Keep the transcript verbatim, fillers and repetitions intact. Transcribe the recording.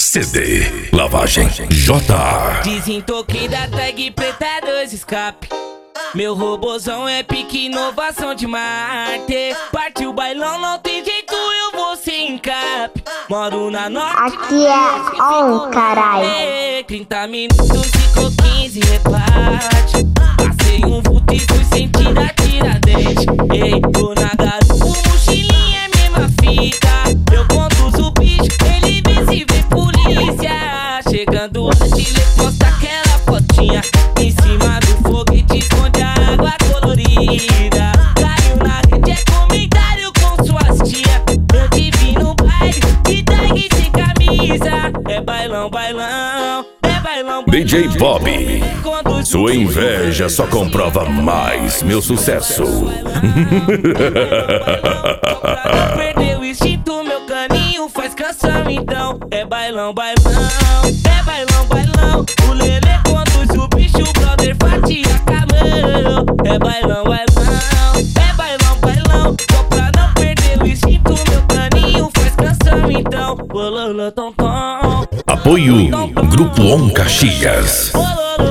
C D Lavagem J. Desentoquei da tag preta dois escape. Meu robozão é pique inovação de Marte. Partiu o bailão, não tem jeito, eu vou sem encape. Moro na norte. Aqui é on, caralho. trinta minutos, ficou quinze, reparte. Passei um vulto e fui sem tirar, tira dente. Ei, tô na garupa, mochilinha é mesma fita. Eu conduzo o bicho, ele vê se vê polícia. Chegando antes, ele posta aquela fotinha. Em cima do foguete, esconde a água colorida. Caiu na rede, é comentário com suas tia. Eu te vi no baile, e tag sem camisa. É bailão, bailão, é bailão, bailão. D J Bob, sua inveja só comprova mais meu sucesso. Perdeu o instinto, meu caninho faz canção então. É bailão, bailão, é bailão, bailão. O Lelê conduz o bicho, o brother fatia camão. É bailão, bailão, é bailão, bailão. Só pra não perder o instinto, meu caninho faz canção então. Bololô, tom, tom. Apoio Grupo On Caxias. Bololô,